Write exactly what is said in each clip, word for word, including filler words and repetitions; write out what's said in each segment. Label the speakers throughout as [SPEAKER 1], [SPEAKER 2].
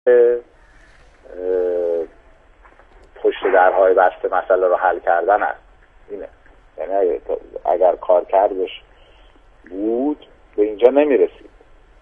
[SPEAKER 1] پشت درهای بسته مسئله رو حل کردن است. اینه، یعنی اگر کار کردش بود به اینجا نمیرسید.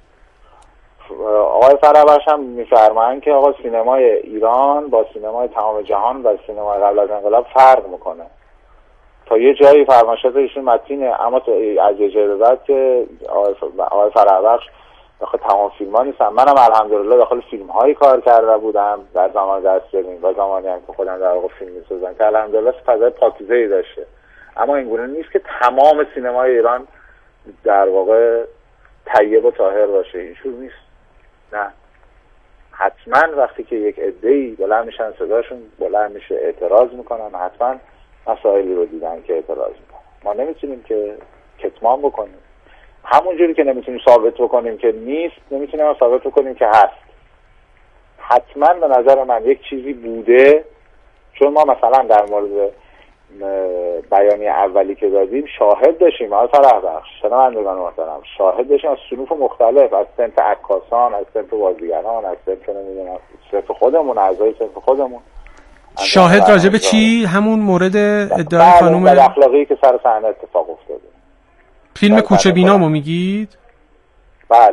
[SPEAKER 1] آقای فرابخش هم میفرمایند که آقا سینمای ایران با سینمای تمام جهان و سینمای قبل از انقلاب فرق میکنه. تا یه جایی فرمایشات ایشون متینه، اما از یه جایی به بعد که آقای فرابخش داخل تمام فیلم ها نیستم. منم الحمدلله داخل فیلم هایی کار کرده بودم در زمان دستگیری و زمانی هم که خودم در واقع فیلم می‌سازم که الحمدلله فضای پاکیزه‌ای داشته. اما اینگونه نیست که تمام سینمای ایران در واقع طیب و طاهر باشه. اینجور نیست. نه، حتما وقتی که یک عده‌ای بلند میشن صداشون بلند میشه اعتراض میکنن، حتما مسائلی رو دیدن که اعتراض میکنن. ما نمیتونیم که کتمان بکنیم. همونجوری که نمیتونیم ثابت بکنیم که نیست، نمیتونیم ثابت بکنیم که هست. حتما به نظر من یک چیزی بوده، چون ما مثلا در مورد بیانیه اولی که دادیم شاهد داشتیم. آقای فرهبخش، شنوندگان محترم، شاهد داشتیم از صنوف مختلف، از صنف عکاسان، از صنف بازیگران، از صنف نمیدونم صنف خودمون، اعضای صنف خودمون.
[SPEAKER 2] شاهد راجع به چی؟ همون مورد ادعای خانم
[SPEAKER 1] بله، اخلاقی که سر صحنه اتفاق افتاده.
[SPEAKER 2] فیلم کوچه بینامو میگید؟
[SPEAKER 1] بله.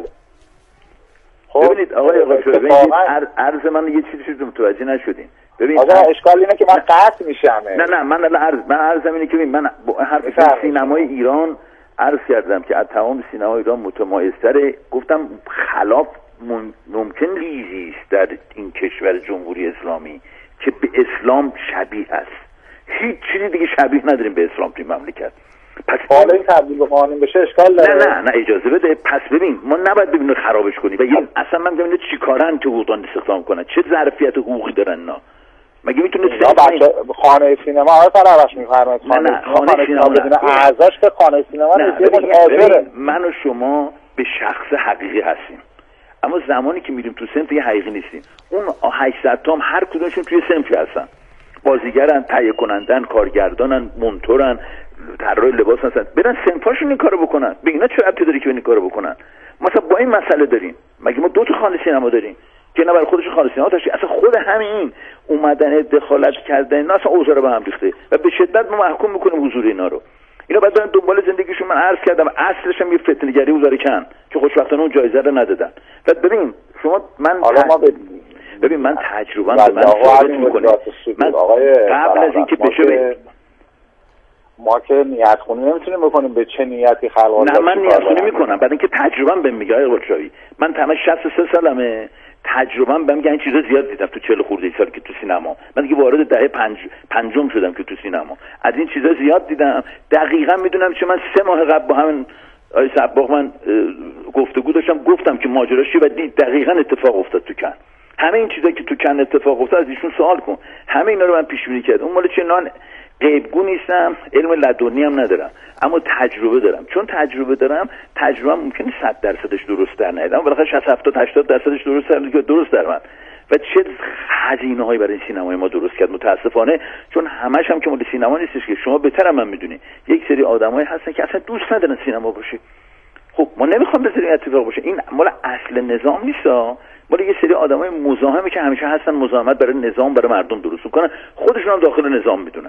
[SPEAKER 3] خب ببینید آقای آقای ببینید عرض من یه چیزی رو متوجه نشدین. ببین
[SPEAKER 1] آقا اشکال اینه که من قطع میشم.
[SPEAKER 3] نه نه من الان عرض من عرضم اینه که من هر سینمای ایران عرض کردم که از تمام سینمای ایران متمایزتره. گفتم خلاف ممکن ریزی است در این کشور جمهوری اسلامی که به اسلام شبیه است. هیچ چیزی دیگه شبیه نداریم به اسلام توی مملکت. پس
[SPEAKER 1] حالا این تبدیل به قانون بشه اشکال داره؟
[SPEAKER 3] نه نه نه اجازه بده. پس ببین ما نباید ببینیم خرابش کنیم و این اصلا من ببینم چیکارن که حقوقدان استخدام کنن، چه ظرفیت حقوقی دارن اینا. مگه میتونه
[SPEAKER 1] بچه خانه سینما آقای فرهبخش میفرمایید خانه
[SPEAKER 3] نه خانه سینما
[SPEAKER 1] بدون اعضاش که خانه سینما نیست.
[SPEAKER 3] من و شما به شخص حقیقی هستیم، اما زمانی که میریم تو صنف حقیقی نیستیم. اون هشتصد تا هم هر کدومشون توی صنفی هستن، بازیگرن، تهیه کنندن، کارگردانن، مونتورن، طراح لباس هستن، برن صنفاشون این کارو بکنن. به اینا چه ربطی داره که این کارو بکنن؟ مثلا با این مسئله داریم، مگه ما دو تا خانه سینما داریم که نه برای خودش خانه سینما داشت؟ اصلا خود همین اومدن دخالت کردن اینا اصلا اوضاع رو به هم ریخته و به شدت ما محکوم میکنیم حضور اینا رو. اینا بعد برن دنبال زندگیشون. من عرض کردم اصلش هم یه فتنه‌گری و زاریکن که خوشبختانه اون جایزه رو ندادن. بعد ببین شما من
[SPEAKER 1] حالا ما ب...
[SPEAKER 3] ببین من تجربه به من ثابت میکنه. من قبل از اینکه بشه
[SPEAKER 1] ما که نیت خونی نمیتونیم بکنیم به چه نیتی خلق.
[SPEAKER 3] نه من نیت خونی میکنم، بعد اینکه تجربه‌ام بهم میگه آقای قلشاوی، من تمام شصت و سه سالمه، تجربه‌ام بهم میگه این چیزا زیاد دیدم تو چهل خورده سال که تو سینما. من دیگه وارد دهه پنج پنجم شدم که تو سینما از این چیزا زیاد دیدم. دقیقاً میدونم چه من سه ماه قبل با همین آقای صباغ من گفتگو داشتم، گفتم که ماجراش چیه و دقیقاً اتفاق افتاد تو کن. همه این چیزا که تو کن اتفاق افتاد از ایشون سوال کن. همه اینا رو من پیش بینی کردم. اون مال چه نان غیبگو نیستم، علم لدنی هم ندارم، اما تجربه دارم. چون تجربه دارم، تجربه ممکنه صد درصدش درست در نیاد، اما بالاخره شصت هفتاد هشتاد درصدش درست در میاد، درست در من. و چه هزینه‌هایی برای سینمای ما درست کرد متاسفانه. چون همش هم که مال سینما نیستش که شما بهتر من میدونی. یک سری آدمایی هستن که اصلا دوست ندارن سینما باشه. خب ما نمیخوام بذاریم اتفاق باشه. این مال اصل نظام نیستا، مال یه سری آدمای مزاحمی که همیشه هستن مزاحمت برای نظام، برای مردم درست کنن، خودشون هم داخل نظام میدونن.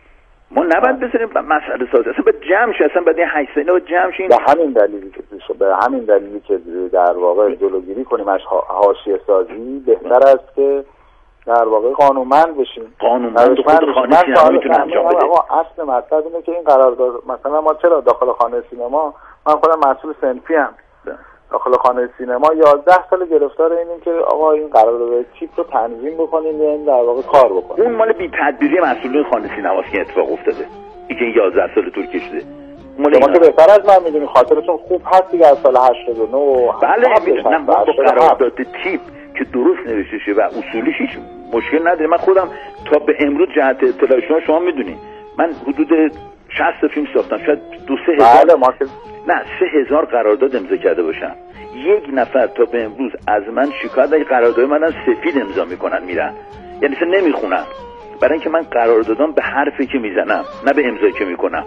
[SPEAKER 3] ما نباید بذاریم مسئله سازی اصلا به جمع شه، اصلا بعد این هشت سنه با جمع شه.
[SPEAKER 1] به همین دلیلی که به همین دلیلی که در واقع جلوگیری کنیم از حاشیه سازی، بهتر است که در واقع قانونمند بشیم.
[SPEAKER 3] قانونمند خود خانه سینما میتونه انجام بده.
[SPEAKER 1] اصل مطلب اینه که این قرارداد مثلا ما چرا داخل خانه سینما، من خودم مسئول صنفی ام داخل خانه سینما یازده سال گرفتار اینیم که آقا این قرارداد تیپ رو تنظیم بکنیم و این در واقع کار بکنیم.
[SPEAKER 3] اون مال بی تدبیری مسئولین خانه سینماست که اتفاق افتاده. این یازده سال طول کشیده.
[SPEAKER 1] شما که بهتر از من میدونی، خاطرتون خوب هست دیگه از سال هشتاد و نه.
[SPEAKER 3] بله میدونم با قرارداد تیپ که درست نوشته شه و اصولیش هیچ مشکل نداره. من خودم تا به امروز جهت اطلاع شما شما میدونی من حدود شصت فیلم ساختم، شاید دو سه هزار
[SPEAKER 1] بله ما که
[SPEAKER 3] نه سه هزار قرارداد امضا کرده باشم. یک نفر تا به امروز از من شکایت این قرارداد منن سفید امضا میکنن میرن، یعنی اصلا نمیخونن، برای اینکه من قراردادام به حرفی که میزنم نه به امضایی که میکنم.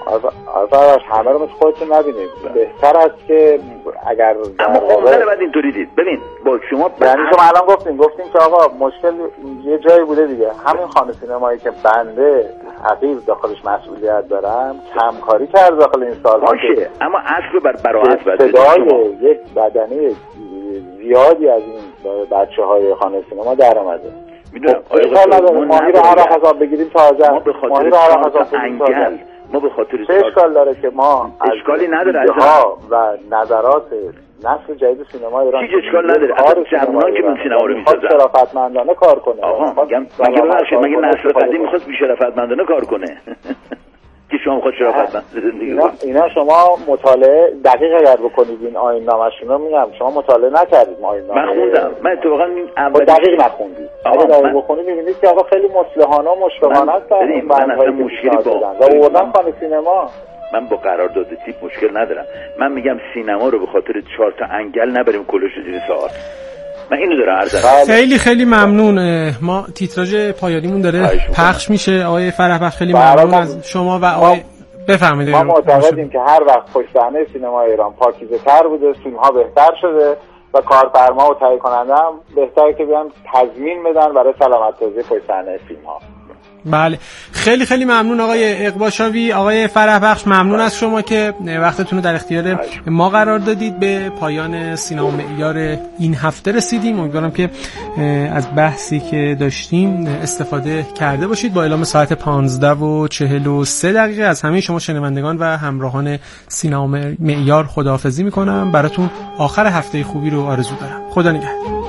[SPEAKER 1] آره همه رو مثل خودتون نبینید. بهتر است که اگر
[SPEAKER 3] اما اون بعد اینطوری دید. ببین با شما
[SPEAKER 1] یعنی شما الان گفتیم گفتیم که آقا مشکل یه جایی بوده دیگه. همین خانه سینمایی که بنده حقیق داخلش مسئولیت دارم کمکاری کرد داخل این سال‌ها
[SPEAKER 3] باشه، اما اصل بر براحت باید
[SPEAKER 1] صدای یک بدنه زیادی از این بچه‌های خانه سینما در اومده.
[SPEAKER 3] میدونم
[SPEAKER 1] ماهی رو هر حساب بگیریم تازه
[SPEAKER 3] ما به خاطر چهار انگل ما به خاطر
[SPEAKER 1] چه اشکال داره که ما
[SPEAKER 3] اشکالی نداره
[SPEAKER 1] ها و نظرات نسل جدید سینما ایران
[SPEAKER 3] هیچ اشکال نداره. اصلا جوانان که من سینما رو میسازن
[SPEAKER 1] شرافتمندانه کار کنه.
[SPEAKER 3] آقا میگم مگه ببخشید مگه نسل قدیم میخواست بی شرافتمندانه کار کنه که شما خود شرافتمند زندگی کنید؟
[SPEAKER 1] اینا شما مطالعه دقیق اگر بکنید این آیین نامه‌شون رو میگم شما مطالعه نکردید. ما آیین نامه
[SPEAKER 3] من خوندم. من اتفاقا این اول
[SPEAKER 1] دقیق نخوندید. اگه دقیق بخونید می‌بینید که آقا خیلی مصلحانه و مشفقانه است.
[SPEAKER 3] من اصلا مشکلی با
[SPEAKER 1] و آوردن خانه سینما.
[SPEAKER 3] من با قرارداد تیپ مشکل ندارم. من میگم سینما رو به خاطر چهار تا انگل نبریم کلوش زیر ساعت. من اینو دارم عرض می‌کنم.
[SPEAKER 2] خیلی خیلی ممنون. ما تیتراژ پایانیمون داره پخش میشه. آقای فرحبخش خیلی ممنون از شما و آقای بفرمایید.
[SPEAKER 1] ما معتقدیم که هر وقت پشت صحنه سینما ایران پاکیزه‌تر بوده، فیلم‌ها بهتر شده و کارفرما و تهیه کننده هم بهتره که بیان تضمین بدن برای سلامت سازی پشت صحنه فیلم‌ها.
[SPEAKER 2] بله خیلی خیلی ممنون آقای اقباشاوی. آقای فرحبخش ممنون از شما که وقتتون رو در اختیار ما قرار دادید. به پایان سینما معیار این هفته رسیدیم. امیدوارم که از بحثی که داشتیم استفاده کرده باشید. با اعلام ساعت پانزده و چهل و سه دقیقه از همه شما شنوندگان و همراهان سینما معیار خداحافظی میکنم. براتون آخر هفته خوبی رو آرزو دارم. خدا نگهدار.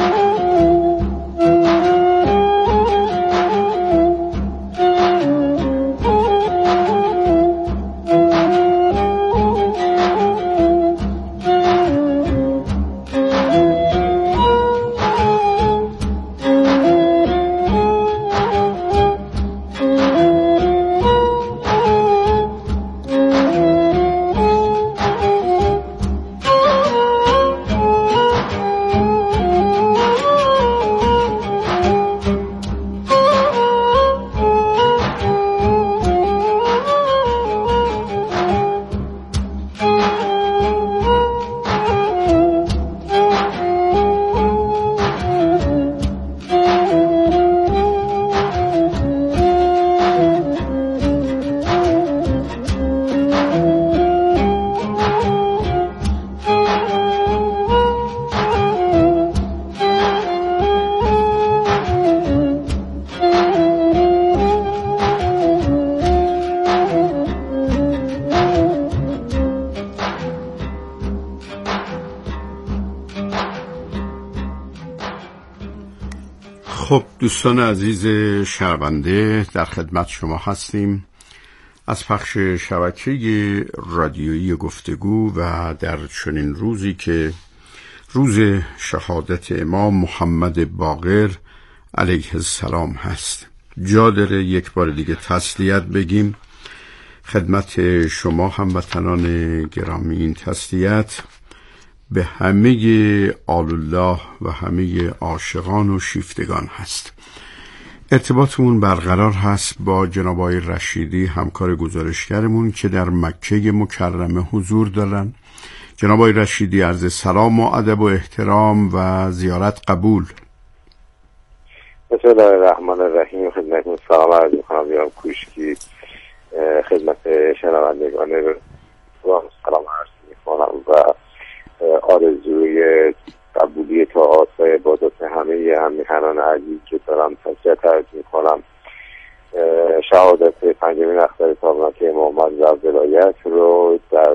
[SPEAKER 4] خب دوستان عزیز شنونده در خدمت شما هستیم از پخش شبکه رادیویی گفتگو و در چنین روزی که روز شهادت امام محمد باقر علیه السلام هست. جا داره یک بار دیگه تسلیت بگیم خدمت شما هموطنان گرامی. این تسلیت به همه آل الله و همه عاشقان و شیفتگان هست. ارتباطمون برقرار هست با جناب آقای رشیدی همکار گزارشگرمون که در مکه مکرمه حضور دارن. جناب آقای رشیدی عرض سلام و ادب و احترام و زیارت قبول.
[SPEAKER 5] بسم الله الرحمن الرحیم. خدمتتون سلام عرض می‌کنم جناب کوشکی، خدمت شنوندگان رو سلام عرض می‌کنم و آرزوی قبولی طاعات و عبادات همه همیهنان عزیز که دارم تسلیت عرض میکنم. شهادت پنجمین اختر تابناک امام از ولایت رو در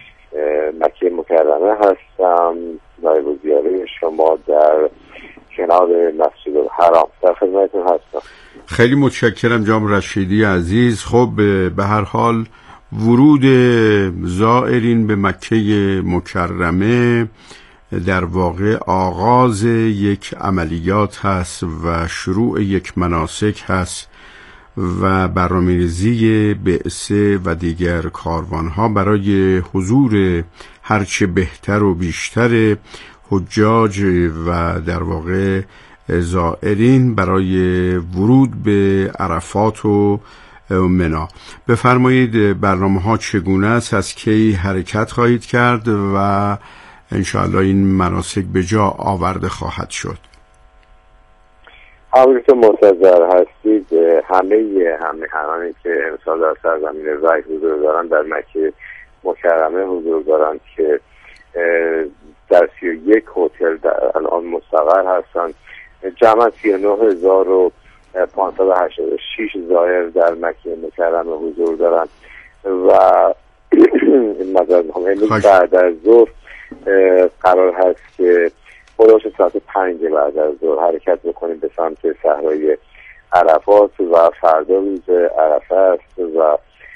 [SPEAKER 5] مکه مکرمه هستم برای زیاره شما در کنار مسجد الحرام. در خدمتتون هستم.
[SPEAKER 4] خیلی متشکرم جناب رشیدی عزیز. خب به هر حال ورود زائرین به مکه مکرمه در واقع آغاز یک عملیات هست و شروع یک مناسک هست و برنامه‌ریزی بعثه و دیگر کاروانها برای حضور هرچه بهتر و بیشتر حجاج و در واقع زائرین برای ورود به عرفات و منا. بفرمایید برنامه ها چگونه است، از کی حرکت خواهید کرد و انشاءالله این مناسک به جا آورده خواهد شد؟
[SPEAKER 5] همونی که منتظر هستید همه همه همانی که امسال در سرزمین وحی حضور دارن در مکه مکرمه حضور دارن که در سی و یک هتل الان مستقر هستن. جمع سی و نه هزار و پانصد و هشتاد و شش زائر در مکه مکرمه حضور دارن و مدرد میخوام بعد از ظهر قرار هست که خلاص ساعت پنج بعد از ظهر حرکت بکنیم به سمت صحرای عرفات و فردا روز عرفه است و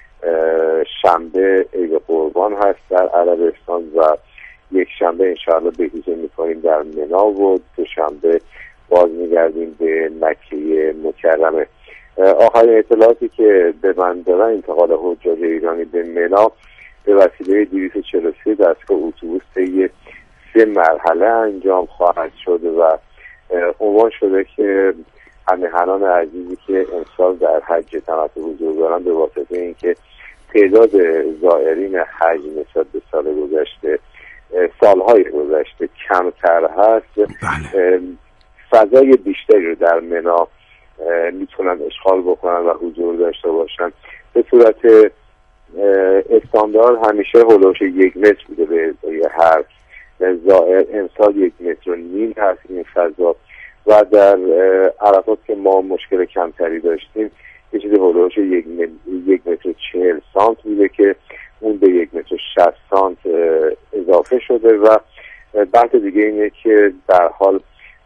[SPEAKER 5] شنبه عید قربان هست در عربستان و یک شنبه انشاءالله بهیزه میکنیم در منا و دو شنبه باز میگردیم به مکه مکرمه. آخرین اطلاعاتی که به من دارن انتقال حجاج ایرانی به منا به وسیله دویست و چهل و سه دستگاه اتوبوس طی سه مرحله انجام خواهد شد و عنوان شده که همهنان عزیزی که امسال در حج تمتع حضور دارن به واسطه اینکه تعداد زائرین حج نسبت به سال گذشته سالهای گذشته کمتر هست، فضای بیشتری رو در منا میتونن اشغال بکنن و حضور داشته باشن. به صورت استاندارد همیشه هلوش یک متر بوده به هر زائر، امسال یک متر و نیم هست این فضا و در عرفات که ما مشکل کمتری داشتیم یه چیزی هلوش یک, یک متر و چهل سانت بوده که اون به یک متر و شصت سانت اضافه شده و بحث دیگه اینه که در حال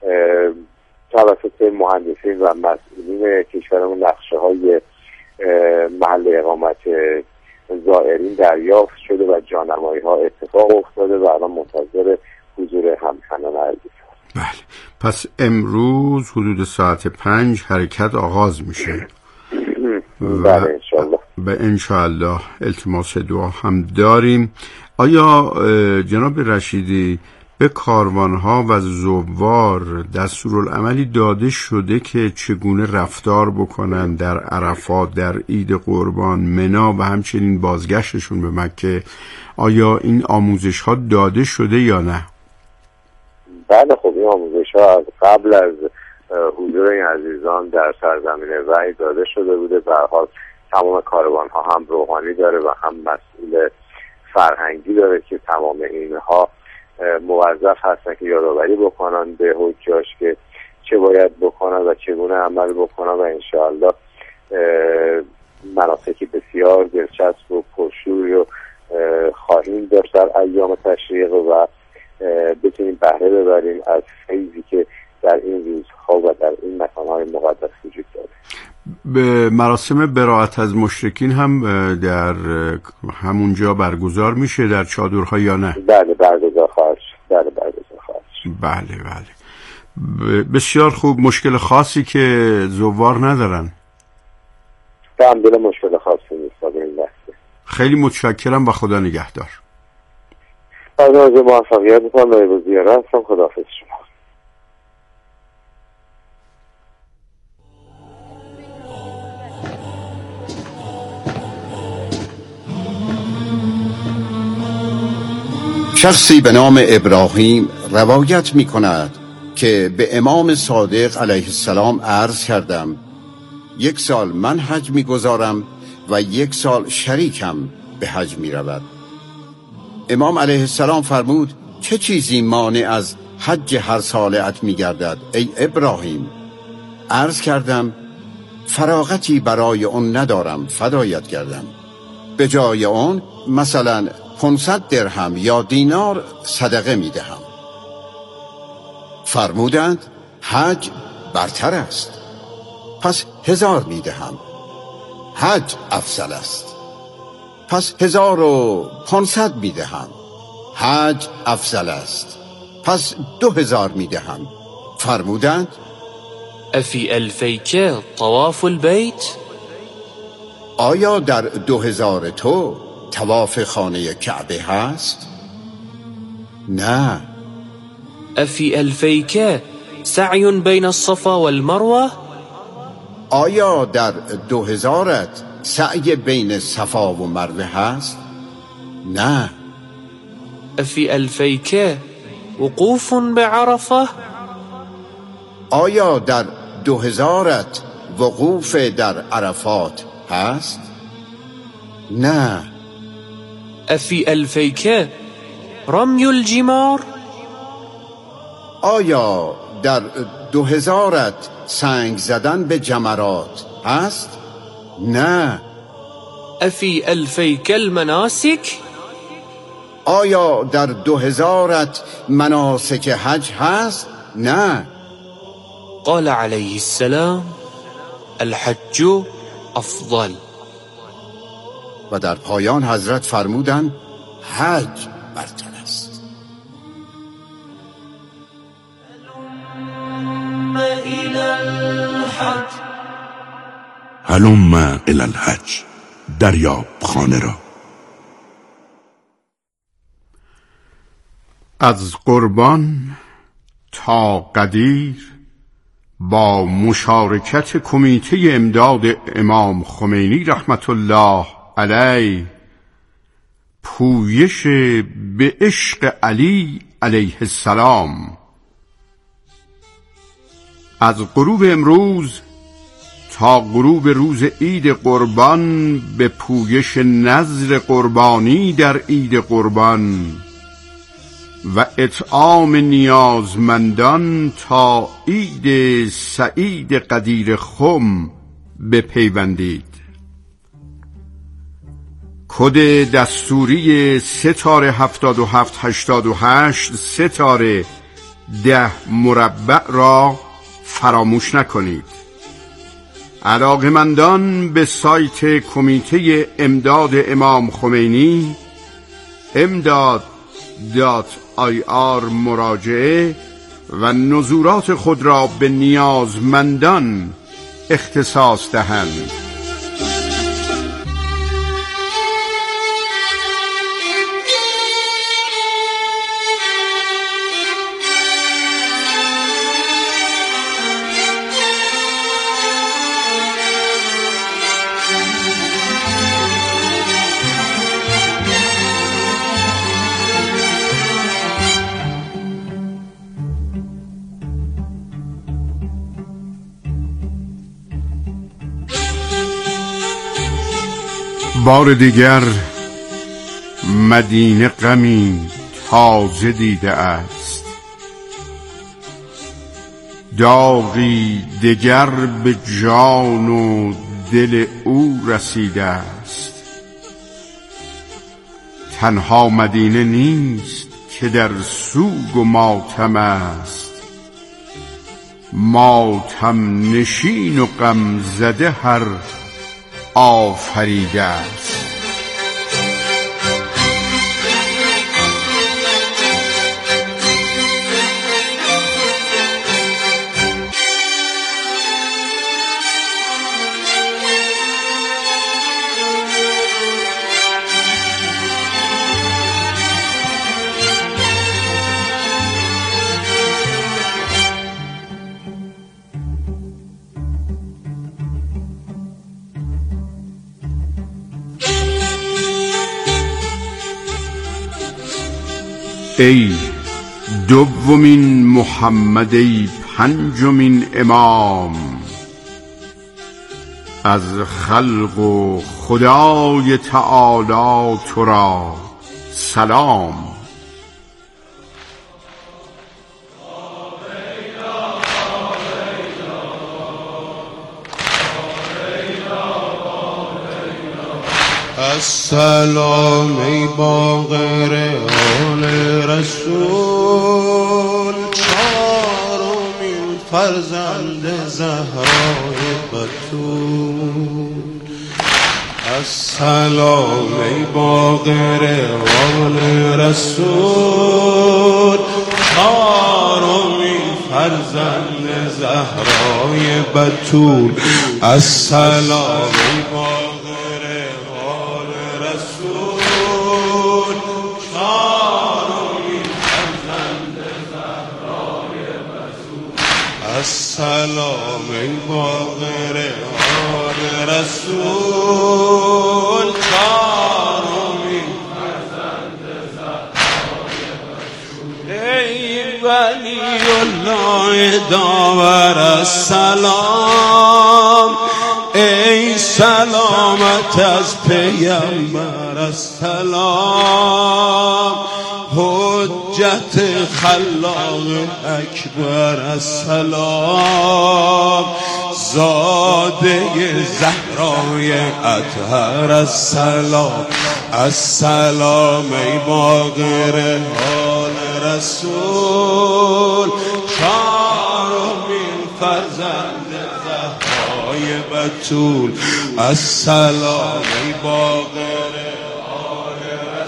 [SPEAKER 5] توسط مهندسین و مسئولین کشورمون نقشه های محل اقامت زائرین دریافت شده و جانمایی ها اتفاق افتاده و الان منتظر حضور همکنان عزیز.
[SPEAKER 4] بله، پس امروز حدود ساعت پنج حرکت آغاز میشه.
[SPEAKER 5] بله انشاءالله.
[SPEAKER 4] به انشاءالله التماس دعا هم داریم. آیا جناب رشیدی به کاروانها و زوار دستورالعملی داده شده که چگونه رفتار بکنن در عرفات، در عید قربان، منا و همچنین بازگشتشون به مکه؟ آیا این آموزش ها داده شده یا نه؟
[SPEAKER 5] بله خب این آموزش ها قبل از حضور این عزیزان در سرزمین وحی داده شده بوده. به هر حال تمام کاروان ها هم روحانی داره و هم مسئول فرهنگی داره که تمام اینها موظف هستن که یادآوری بکنن به حجاج که چه باید بکنن و چگونه عمل بکنن و انشاءالله مناسک بسیار دلچسب و پرشوری رو خواهیم داشت در ایام تشریق و بتونیم بهره ببریم از فیضی که در این روزها و در این مکانهای مقدس وجود داره.
[SPEAKER 4] به مراسم براءت از مشرکین هم در همونجا برگزار میشه در چادرها یا نه؟
[SPEAKER 5] بله برگزار خواهد شد. بله برگزار خواهد شد.
[SPEAKER 4] بله بله بسیار خوب. مشکل خاصی که زوار ندارن؟
[SPEAKER 5] الحمدلله مشکل خاصی نیست در این لحظه.
[SPEAKER 4] خیلی متشکرم و خدا نگهدار.
[SPEAKER 5] از موفقیت میکنم و زیاره هستم. خداحافظ شما.
[SPEAKER 6] شخصی به نام ابراهیم روایت می کند که به امام صادق علیه السلام عرض کردم یک سال من حج می گذارم و یک سال شریکم به حج می رود. امام علیه السلام فرمود چه چیزی مانع از حج هر سالت می گردد ای ابراهیم؟ عرض کردم فراغتی برای اون ندارم فدایت کردم. به جای اون مثلا پانصد درهم یا دینار صدقه می دهم. فرمودند حج برتر است، پس هزار می دهم. حج افضل است، پس هزار و پانصد می دهم. حج افضل است، پس دو هزار می دهم. فرمودند
[SPEAKER 7] افی الفیک طواف البیت؟
[SPEAKER 6] آیا در دو هزار تو طواف خانه کعبه هست؟ نه.
[SPEAKER 7] افی الفیک سعی بین الصفا والمروه؟
[SPEAKER 6] آیا در دو هزارت سعی بین صفا و مروه هست؟ نه.
[SPEAKER 7] أفي الفيك وقوف بعرفة؟
[SPEAKER 6] آیا در دو هزارت وقوف در عرفات هست؟ نه.
[SPEAKER 7] أفي الفيك رمي الجمار؟
[SPEAKER 6] آیا در دو هزارت سنگ زدن به جمرات هست؟ نه.
[SPEAKER 7] أفي الفيك المناسك؟
[SPEAKER 6] آیا در دو هزارت مناسک حج هست؟ نه.
[SPEAKER 7] قال عليه السلام الحج أفضل.
[SPEAKER 6] و در پایان حضرت فرمودند حج برتر است.
[SPEAKER 8] هلم الی الحج، دریاب خانه را.
[SPEAKER 4] از قربان تا قدیر با مشارکت کمیته امداد امام خمینی رحمت الله علیه پویش به عشق علی علیه السلام. از غروب امروز تا غروب روز عید قربان به پویش نذر قربانی در عید قربان و اطعام نیازمندان تا عید سعید قدیر خم بپیوندید. کد دستوری ستاره هفتاد و هفت هشتاد و هشت ستاره ده مربع را فراموش نکنید. علاقمندان به سایت کمیته امداد امام خمینی امداد دات آی آر مراجعه و نظورات خود را به نیازمندان اختصاص دهند. بار دیگر مدینه غمی تازه دیده است، داغی دگر به جان و دل او رسیده است. تنها مدینه نیست که در سوگ و ماتم است، ماتم نشین و غم زده هر آفریده است. ای دومین محمد، ای پنجمین امام، از خلق و خدای تعالی تو را سلام.
[SPEAKER 9] السلام ای باقر آل رسول، چهارمین فرزند زهرای بتول. السلام ای باقر آل رسول، چهارمین فرزند زهرای بتول. السلام ای باقر السلام ای باقر آل رسول چارمین فرزند زهرای بتول ای ولی الله داور السلام ای سلامت از پیامبر السلام حجت خلاق اکبر السلام زاده زهرای اطهر السلام السلام ای باقر حال رسول چارمین فرزند زهرای بتول السلام ای باقر حال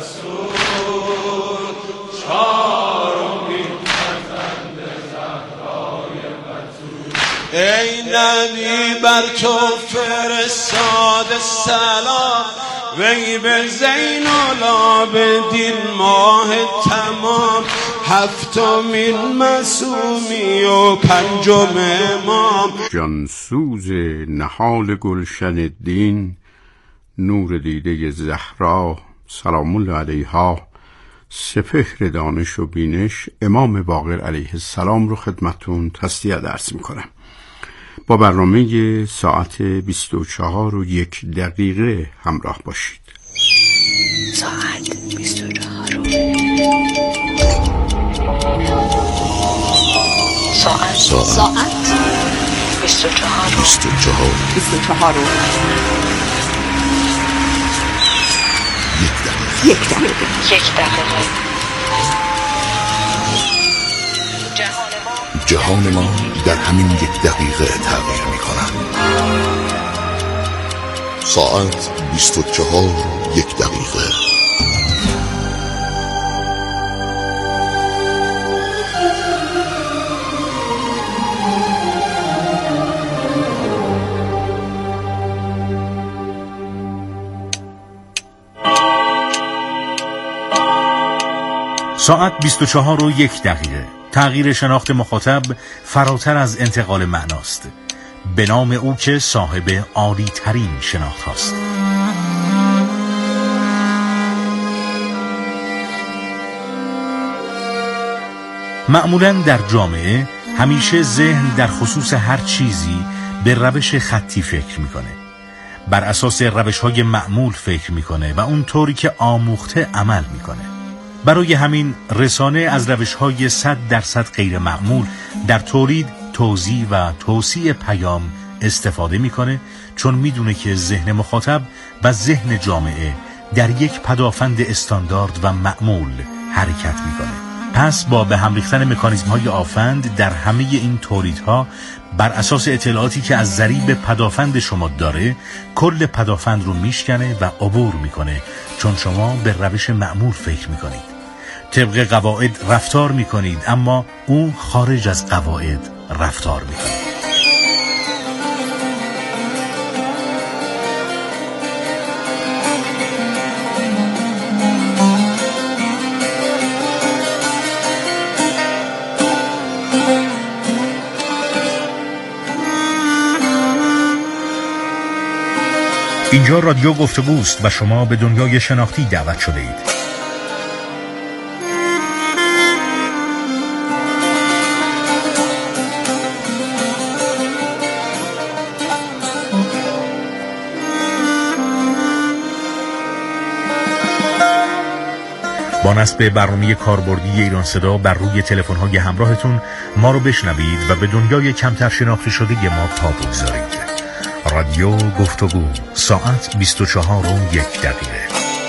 [SPEAKER 9] رسول چارمین فرزند زهرای بتول ای نبی بر تو فرستاد سلام وی به زین العابدین ماه تمام هفتمین معصومی و پنجم امام
[SPEAKER 4] جانسوز نهال گلشن دین نور دیده زهرا سلام الله علیها سپهر دانش و بینش امام باقر علیه السلام رو خدمتون تسلیت عرض میکنم. با برنامه ساعت بیست و چهار و یک دقیقه همراه باشید.
[SPEAKER 10] ساعت بیست و چهار و ساعت ساعت بیست و چهار بیست و چهار بیست و چهار و یک دقیقه یک دقیقه یک دقیقه
[SPEAKER 8] جهان ما در همین یک دقیقه تغییر می کند. ساعت بیست و چهار یک دقیقه.
[SPEAKER 11] ساعت بیست و چهار و یک دقیقه. تغییر شناخت مخاطب فراتر از انتقال معناست، به نام او که صاحب عالی ترین شناخت هاست. معمولاً در جامعه همیشه ذهن در خصوص هر چیزی به روش خطی فکر میکنه، بر اساس روش های معمول فکر میکنه و اون طوری که آموخته عمل میکنه. برای همین رسانه از روش‌های صد درصد غیر معمول در تولید، توزیع و توصیع پیام استفاده میکنه، چون میدونه که ذهن مخاطب و ذهن جامعه در یک پدافند استاندارد و معمول حرکت میکنه. پس با به هم ریختن مکانیزم‌های آفند در همه این تولیدها بر اساس اطلاعاتی که از ضریب پدافند شما داره، کل پدافند رو میشکنه و عبور میکنه، چون شما به روش معمول فکر میکنید. طبق قواعد رفتار میکنید، اما اون خارج از قواعد رفتار میکنه. اینجا رادیو گفتگوست و شما به دنیای شناختی دعوت شده اید. با نصب برنامه کاربردی ایران صدا بر روی تلفن‌های همراهتون ما رو بشنوید و به دنیای کمتر شناخته شده ما پا بگذارید. رادیو گفتگو، ساعت بیست و چهار و یک دقیقه.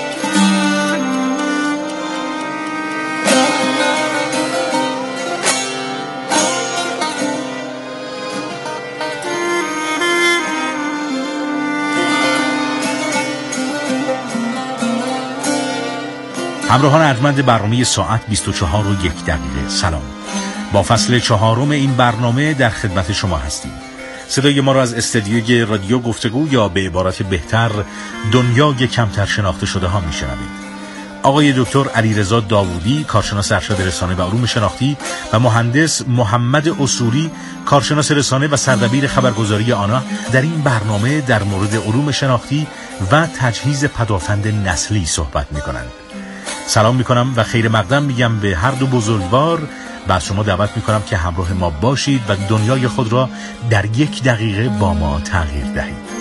[SPEAKER 11] همراهان ارجمند برنامه ساعت بیست و چهار و یک دقیقه، سلام. با فصل چهارم این برنامه در خدمت شما هستیم. صدای ما را از استدیوی رادیو گفتگو یا به عبارت بهتر دنیای کمتر شناخته شده ها میشنوید. آقای دکتر علیرضا داوودی، کارشناس ارشد رسانه و علوم شناختی و مهندس محمد اصولی، کارشناس رسانه و سردبیر خبرگزاری آنا، در این برنامه در مورد علوم شناختی و تجهیز پدافند نسلی صحبت می‌کنند. سلام می‌کنم و خیر مقدم میگم به هر دو بزرگوار و از شما دعوت می‌کنم که همراه ما باشید و دنیای خود را در یک دقیقه با ما تغییر دهید.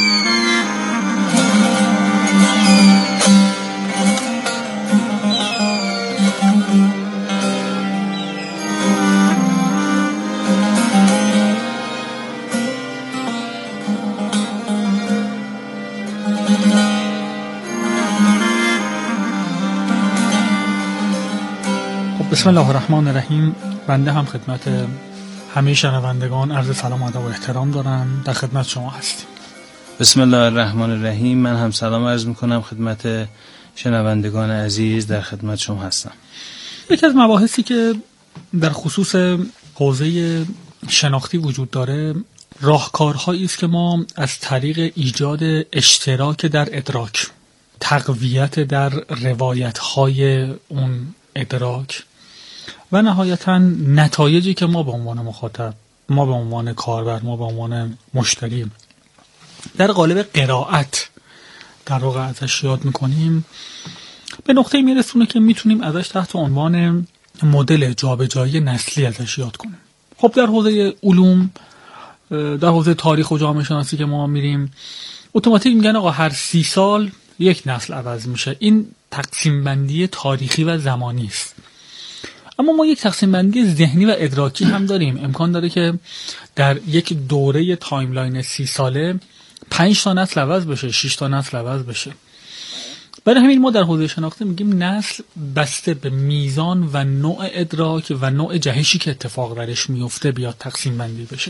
[SPEAKER 12] بسم الله الرحمن الرحیم. بنده هم خدمت همه شنوندگان عرض سلام و ادب و احترام دارم. در خدمت شما هستیم.
[SPEAKER 13] بسم الله الرحمن الرحیم. من هم سلام عرض میکنم خدمت شنوندگان عزیز، در خدمت شما هستم.
[SPEAKER 12] یکی از مباحثی که در خصوص حوزه شناختی وجود داره راهکارهایی است که ما از طریق ایجاد اشتراک در ادراک، تقویت در روایت‌های اون ادراک و نهایتاً نتایجی که ما به عنوان مخاطب، ما به عنوان کاربر، ما به عنوان مشتری در قالب قرائت در واقع ازش یاد میکنیم، به نقطه میرسونه که میتونیم ازش تحت عنوان مدل جابجایی نسلی ازش یاد کنیم. خب در حوزه علوم، در حوزه تاریخ و جامعه شناسی که ما میریم، اتوماتیک میگن آقا هر سی سال یک نسل عوض میشه. این تقسیم بندی تاریخی و زمانی است. اما ما یک تقسیم بندی ذهنی و ادراکی هم داریم. امکان داره که در یک دوره تایملاین سی ساله پنج تا نسل عوض بشه، شش تا نسل عوض بشه. برای همین ما در حوزه شناختی میگیم نسل بسته به میزان و نوع ادراک و نوع جهشی که اتفاق درش میفته بیاد تقسیم بندی بشه.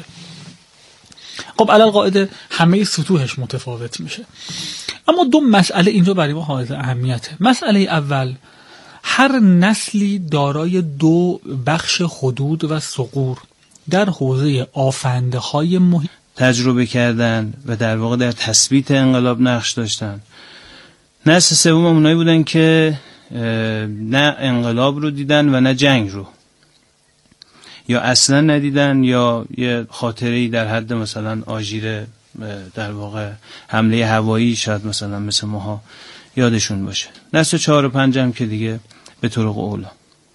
[SPEAKER 12] خب علی القاعده همه سطوحش متفاوت میشه. اما دو مسئله اینجا برای ما حائز اهمیته. مسئله اول، هر نسلی دارای دو بخش حدود و ثغور در حوزه آفنده های محیط
[SPEAKER 13] تجربه کردن و در واقع در تثبیت انقلاب نقش داشتن. نسل سوم اونایی بودن که نه انقلاب رو دیدن و نه جنگ رو، یا اصلا ندیدن یا یه خاطره‌ای در حد مثلا آژیر در واقع حمله هوایی شاید مثلا مثل ماها یادشون باشه. نسل چهار و پنج هم که دیگه به طرق اولا.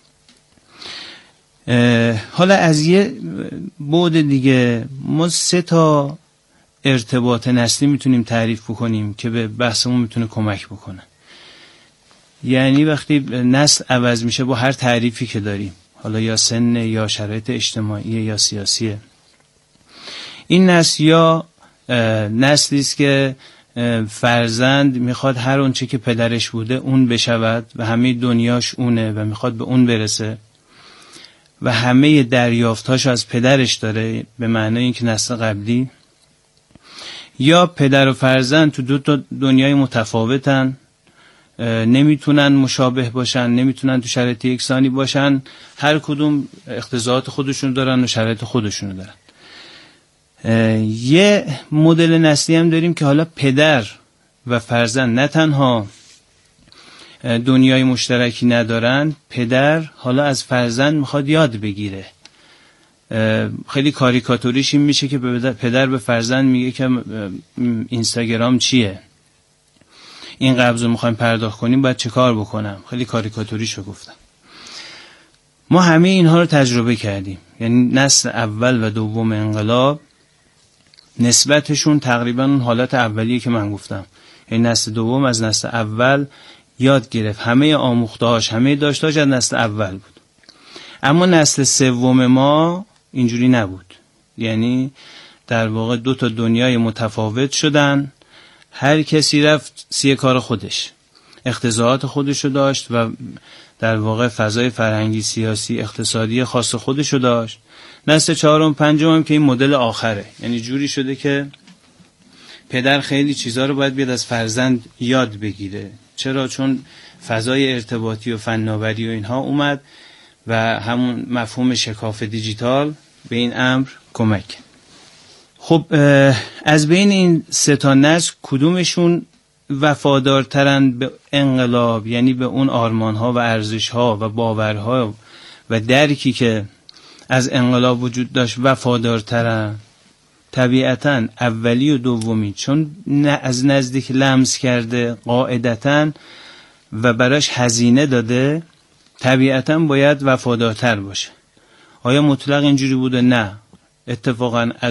[SPEAKER 13] حالا از یه بعد دیگه ما سه تا ارتباط نسلی میتونیم تعریف بکنیم که به بحثمون میتونه کمک بکنه. یعنی وقتی نسل عوض میشه با هر تعریفی که داریم، حالا یا سن یا شرایط اجتماعی یا سیاسیه، این نسل یا نسلی است که فرزند میخواد هر اون چی که پدرش بوده اون بشود و همه دنیاش اونه و میخواد به اون برسه و همه دریافتاش از پدرش داره، به معنای اینکه نسل قبلی. یا پدر و فرزند تو دو تا دنیای متفاوتن، نمیتونن مشابه باشن، نمیتونن تو شرایط یکسانی باشن، هر کدوم اقتضاعات خودشون دارن و شرایط خودشون دارن. یه مدل نسلی هم داریم که حالا پدر و فرزند نه تنها دنیای مشترکی ندارن، پدر حالا از فرزند میخواد یاد بگیره. خیلی کاریکاتوریش این میشه که پدر به فرزند میگه که اینستاگرام چیه، این قبض رو میخوایم پرداخت کنیم باید چه کار بکنم. خیلی کاریکاتوریشو گفتم. ما همه اینها رو تجربه کردیم. یعنی نسل اول و دوم انقلاب نسبتشون تقریبا اون حالت اولیه که من گفتم. یعنی نسل دوم از نسل اول یاد گرفت، همه آموختهاش، همه داشتهاش از نسل اول بود. اما نسل سوم ما اینجوری نبود. یعنی در واقع دو تا دنیای متفاوت شدن، هر کسی رفت سی کار خودش، اقتضاعات خودشو داشت و در واقع فضای فرهنگی، سیاسی، اقتصادی خاص خودشو داشت. نسل چهارم پنجم هم که این مدل آخره، یعنی جوری شده که پدر خیلی چیزا رو باید بیاد از فرزند یاد بگیره. چرا؟ چون فضای ارتباطی و فناوری و اینها اومد و همون مفهوم شکاف دیجیتال به این امر کمک. خب از بین این سه تا نسل کدومشون وفادارترن به انقلاب، یعنی به اون آرمان‌ها و ارزش‌ها و باورها و درکی که از انقلاب وجود داشت وفادارترن. طبیعتاً اولی و دومی چون از نزدیک لمس کرده قاعدتاً و براش هزینه داده، طبیعتاً باید وفادارتر باشه. آیا مطلق اینجوری بوده؟ نه، اتفاقاً از